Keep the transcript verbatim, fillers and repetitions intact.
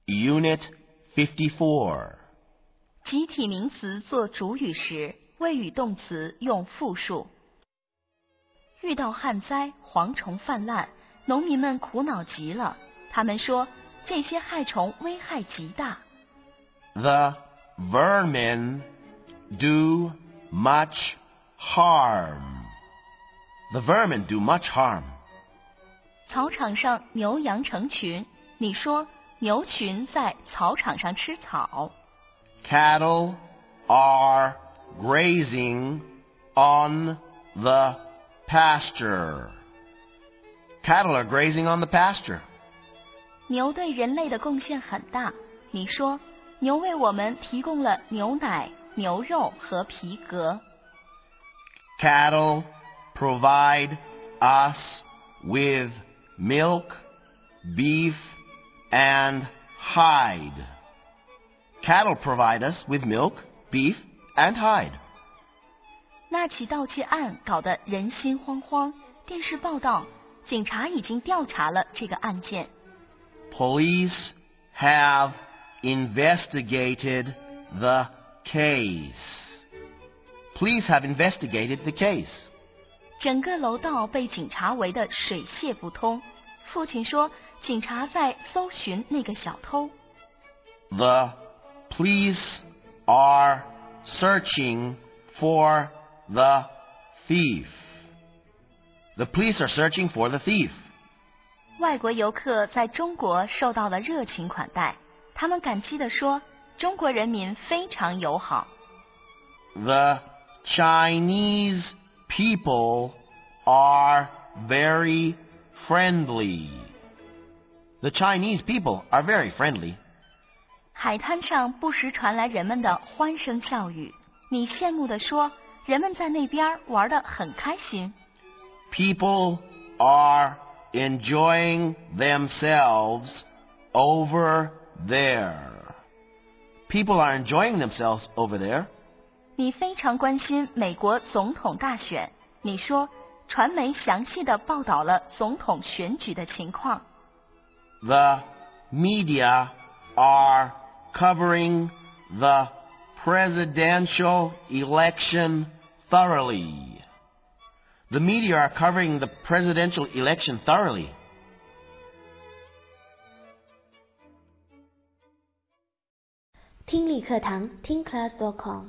Unit fifty-four. 集体名词做主语时，谓语动词用复数。遇到旱灾，蝗虫泛滥，农民们苦恼极了。他们说，这些害虫危害极大。 The vermin do much harm. The vermin do much harm. 草场上牛羊成群，你说牛群在草场上吃草。 Cattle are grazing on the pasture. Cattle are grazing on the pasture. 牛对人类的贡献很大，你说牛为我们提供了牛奶、牛肉和皮革。 Cattle provide us with milk, beef, and hide. Cattle provide us with milk, beef, and hide. 那起盗窃案搞得人心惶惶，电视报道，警察已经调查了这个案件。 Police have investigated the case. Police have investigated the case. 整个楼道被警察围得水泄不通。父亲说，警察在搜寻那个小偷。 The police are searching for the thief. The police are searching for the thief. 外国游客在中国受到了热情款待，他们感激地说，中国人民非常友好。 The Chinese people are very friendly. The Chinese people are very friendly. 海滩上不时传来人们的欢声笑语，你羡慕地说，人们在那边玩得很开心。 People are enjoying themselves over there. People are enjoying themselves over there. 你非常关心美国总统大选，你说传媒详细地报道了总统选举的情况。 The media are covering the presidential election thoroughly. The media are covering the presidential election thoroughly. 听力课堂听 class dot com